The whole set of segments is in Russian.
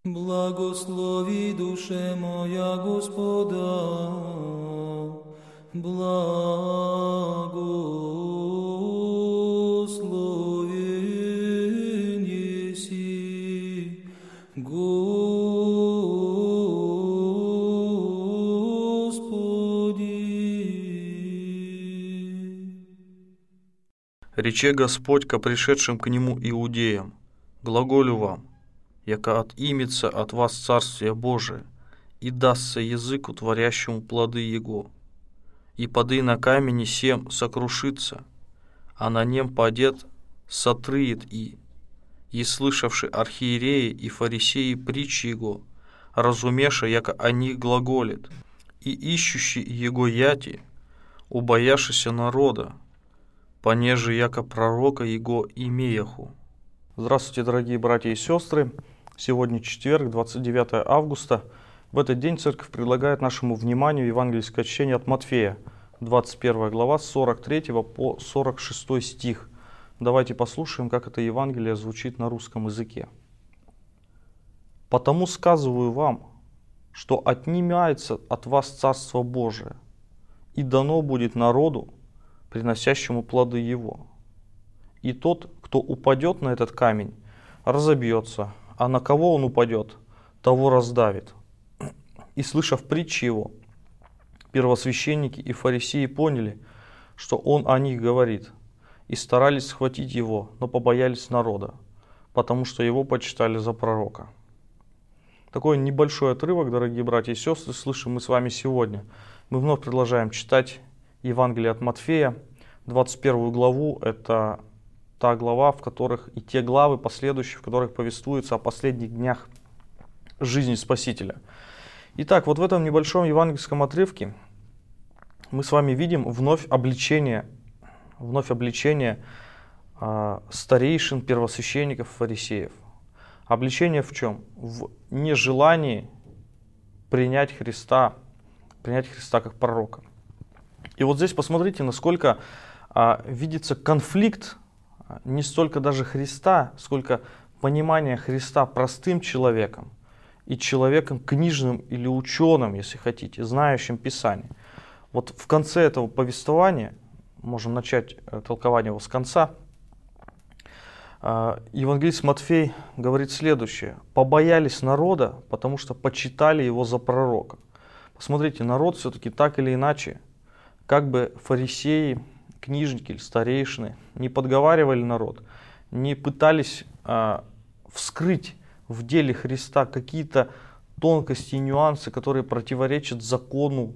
Благослови, душе моя, Господа, благословен еси, Господи. Рече Господь ко пришедшим к Нему иудеям: глаголю вам, яко отимется от вас Царствие Божие, и дастся языку, творящему плоды Его. И поды на камени сем сокрушится, а на нем падет сотрыет и слышавши архиереи и фарисеи притчи Его, разумеша, яко о них глаголит, и ищущий Его яти, убояшися народа, понеже яко пророка Его имеяху. Здравствуйте, дорогие братья и сестры! Сегодня четверг, 29 августа. В этот день Церковь предлагает нашему вниманию евангельское чтение от Матфея, 21 глава, с 43 по 46 стих. Давайте послушаем, как это Евангелие звучит на русском языке. «Потому сказываю вам, что отнимается от вас Царство Божие, и дано будет народу, приносящему плоды его. И тот, кто упадет на этот камень, разобьется, а на кого он упадет, того раздавит». И, слышав притчи его, первосвященники и фарисеи поняли, что он о них говорит, и старались схватить его, но побоялись народа, потому что его почитали за пророка. Такой небольшой отрывок, дорогие братья и сестры, слышим мы с вами сегодня. Мы вновь продолжаем читать Евангелие от Матфея, 21 главу. Это та глава, в которых и те главы последующие, в которых повествуется о последних днях жизни Спасителя. Итак, вот в этом небольшом евангельском отрывке мы с вами видим вновь обличение старейшин, первосвященников, фарисеев. Обличение в чем? В нежелании принять Христа как пророка. И вот здесь посмотрите, насколько видится конфликт не столько даже Христа, сколько понимание Христа простым человеком и человеком книжным или ученым, если хотите, знающим Писание. Вот в конце этого повествования, можем начать толкование его с конца, евангелист Матфей говорит следующее: «Побоялись народа, потому что почитали его за пророка». Посмотрите, народ все-таки так или иначе, как бы фарисеи, книжники или старейшины не подговаривали народ, не пытались вскрыть в деле Христа какие-то тонкости и нюансы, которые противоречат закону,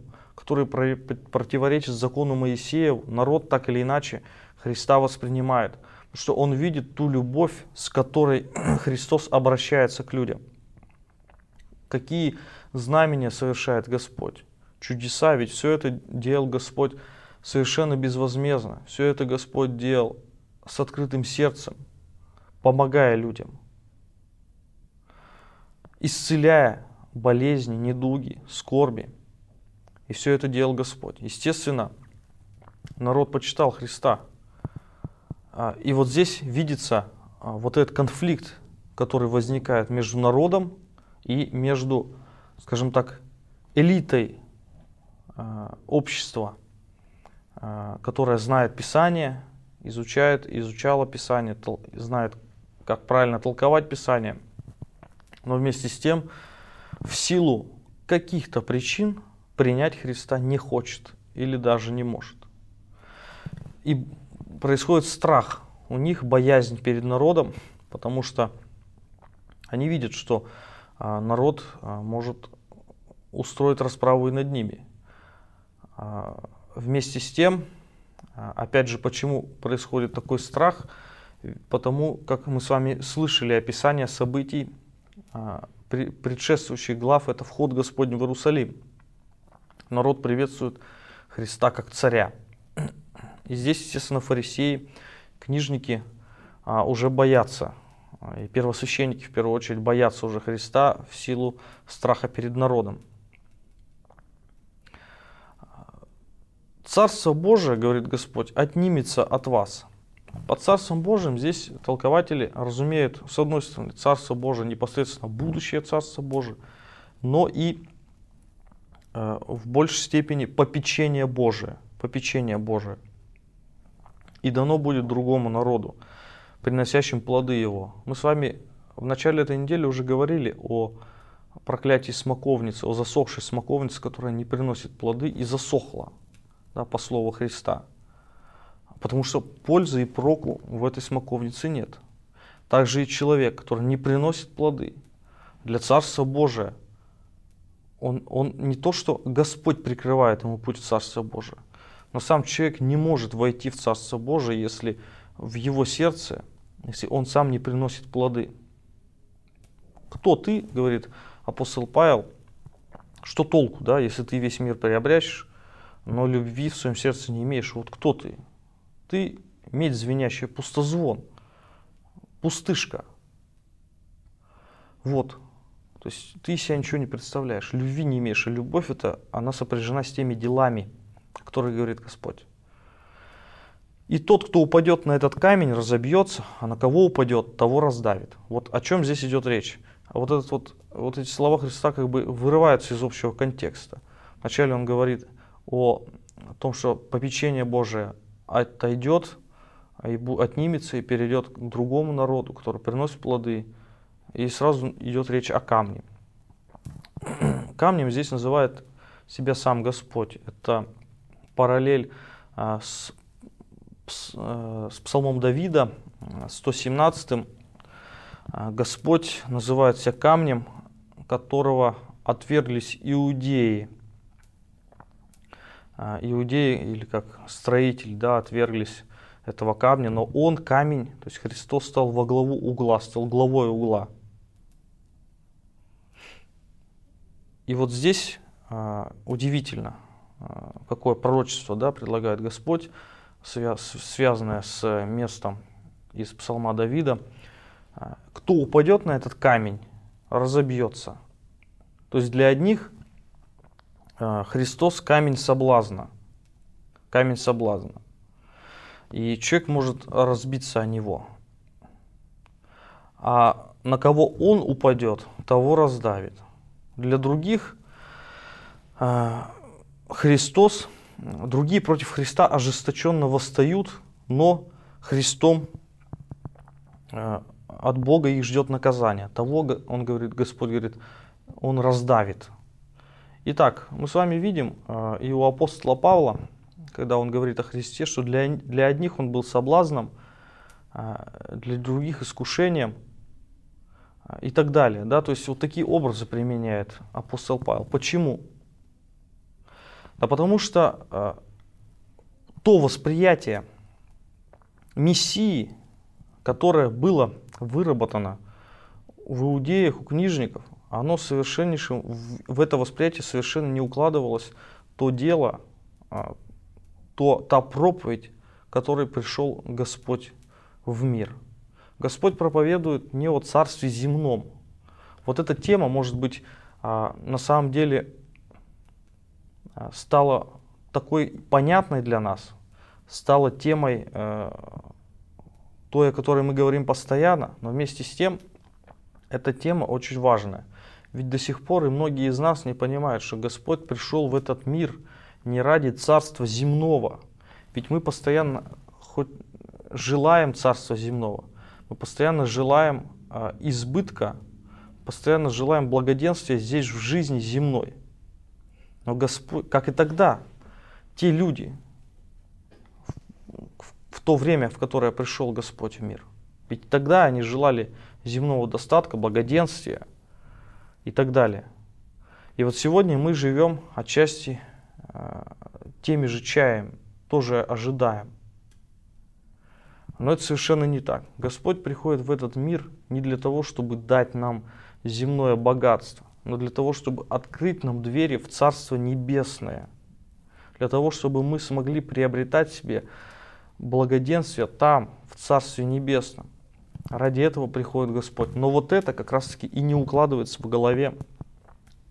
Моисея, народ так или иначе Христа воспринимает, потому что он видит ту любовь, с которой Христос обращается к людям. Какие знамения совершает Господь, чудеса, ведь все это делал Господь совершенно безвозмездно, все это Господь делал с открытым сердцем, помогая людям, исцеляя болезни, недуги, скорби. И все это делал Господь. Естественно, народ почитал Христа. И вот здесь видится вот этот конфликт, который возникает между народом и между, скажем так, элитой общества, которая знает Писание, изучала Писание, знает, как правильно толковать Писание, но вместе с тем в силу каких-то причин принять Христа не хочет или даже не может. И происходит страх, у них боязнь перед народом, потому что они видят, что народ может устроить расправу и над ними. Вместе с тем, опять же, почему происходит такой страх? Потому как мы с вами слышали описание событий предшествующих глав, это вход Господень в Иерусалим. Народ приветствует Христа как царя. И здесь, естественно, фарисеи, книжники уже боятся. И первосвященники, в первую очередь, боятся уже Христа в силу страха перед народом. Царство Божие, говорит Господь, отнимется от вас. Под Царством Божиим здесь толкователи разумеют, с одной стороны, Царство Божие, непосредственно будущее Царство Божие, но и в большей степени попечение Божие. Попечение Божие. И дано будет другому народу, приносящим плоды его. Мы с вами в начале этой недели уже говорили о проклятии смоковницы, о засохшей смоковнице, которая не приносит плоды и засохла, да, по слову Христа. Потому что пользы и проку в этой смоковнице нет. Также и человек, который не приносит плоды для Царства Божия, он не то, что Господь прикрывает ему путь в Царство Божие, но сам человек не может войти в Царство Божие, если в его сердце, если он сам не приносит плоды. Кто ты, говорит апостол Павел, что толку, да, если ты весь мир приобрящешь, но любви в своем сердце не имеешь? Вот кто ты? Ты медь звенящая, пустозвон, пустышка. Вот. То есть ты из себя ничего не представляешь, любви не имеешь. И любовь эта, она сопряжена с теми делами, о которых говорит Господь. И тот, кто упадет на этот камень, разобьется, а на кого упадет, того раздавит. Вот о чем здесь идет речь. А вот эти слова Христа как бы вырываются из общего контекста. Вначале он говорит о том, что попечение Божие отойдет, отнимется и перейдет к другому народу, который приносит плоды. И сразу идет речь о камне. Камнем здесь называет себя сам Господь. Это параллель с псалмом Давида, 117. Господь называет себя камнем, которого отверглись иудеи. Иудеи, или как строитель, да, отверглись этого камня, но он камень, то есть Христос стал во главу угла, стал главой угла. И вот здесь удивительно, какое пророчество, да, предлагает Господь, связанное с местом из псалма Давида. Кто упадет на этот камень, разобьется. То есть для одних Христос камень соблазна. Камень соблазна. И человек может разбиться о него. А на кого он упадет, того раздавит. Для других Христос, другие против Христа ожесточенно восстают, но Христом от Бога их ждет наказание. Того, он говорит, Господь говорит, он раздавит. Итак, мы с вами видим и у апостола Павла, когда он говорит о Христе, что для одних он был соблазном, для других искушением и так далее. Да? То есть вот такие образы применяет апостол Павел. Почему? Да потому что то восприятие Мессии, которое было выработано в иудеях, у книжников, оно совершеннейшим, в это восприятие совершенно не укладывалось то дело, та проповедь, которой пришел Господь в мир. Господь проповедует не о царстве земном. Вот эта тема, может быть, на самом деле стала такой понятной для нас, стала темой той, о которой мы говорим постоянно, но вместе с тем эта тема очень важная. Ведь до сих пор и многие из нас не понимают, что Господь пришел в этот мир не ради царства земного. Ведь мы постоянно хоть желаем царства земного, мы постоянно желаем избытка, постоянно желаем благоденствия здесь в жизни земной. Но Господь, как и тогда, те люди, в то время, в которое пришел Господь в мир, ведь тогда они желали земного достатка, благоденствия и так далее. И вот сегодня мы живем отчасти теми же чаями, тоже ожидаем. Но это совершенно не так. Господь приходит в этот мир не для того, чтобы дать нам земное богатство, но для того, чтобы открыть нам двери в Царство Небесное. Для того, чтобы мы смогли приобретать себе благоденствие там, в Царстве Небесном. Ради этого приходит Господь. Но вот это как раз-таки и не укладывается в голове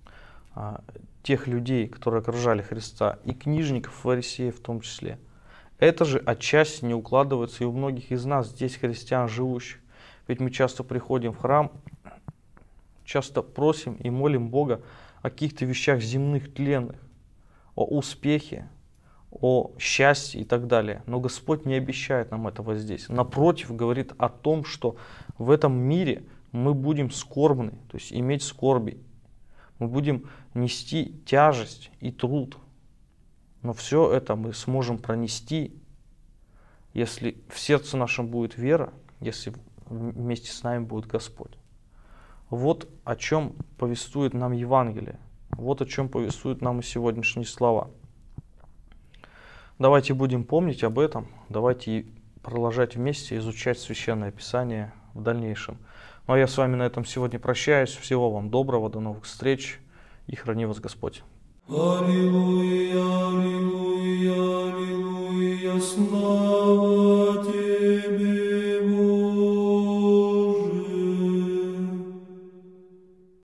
тех людей, которые окружали Христа, и книжников, фарисеев в том числе. Это же отчасти не укладывается и у многих из нас, здесь христиан живущих. Ведь мы часто приходим в храм, часто просим и молим Бога о каких-то вещах земных, тленных, о успехе, о счастье и так далее. Но Господь не обещает нам этого здесь. Напротив, говорит о том, что в этом мире мы будем скорбны, то есть иметь скорби. Мы будем нести тяжесть и труд. Но все это мы сможем пронести, если в сердце нашем будет вера, если вместе с нами будет Господь. Вот о чем повествует нам Евангелие. Вот о чем повествуют нам и сегодняшние слова. Давайте будем помнить об этом. Давайте продолжать вместе изучать Священное Писание в дальнейшем. Ну а я с вами на этом сегодня прощаюсь. Всего вам доброго, до новых встреч и храни вас Господь. Аллилуйя, аллилуйя, аллилуйя, слава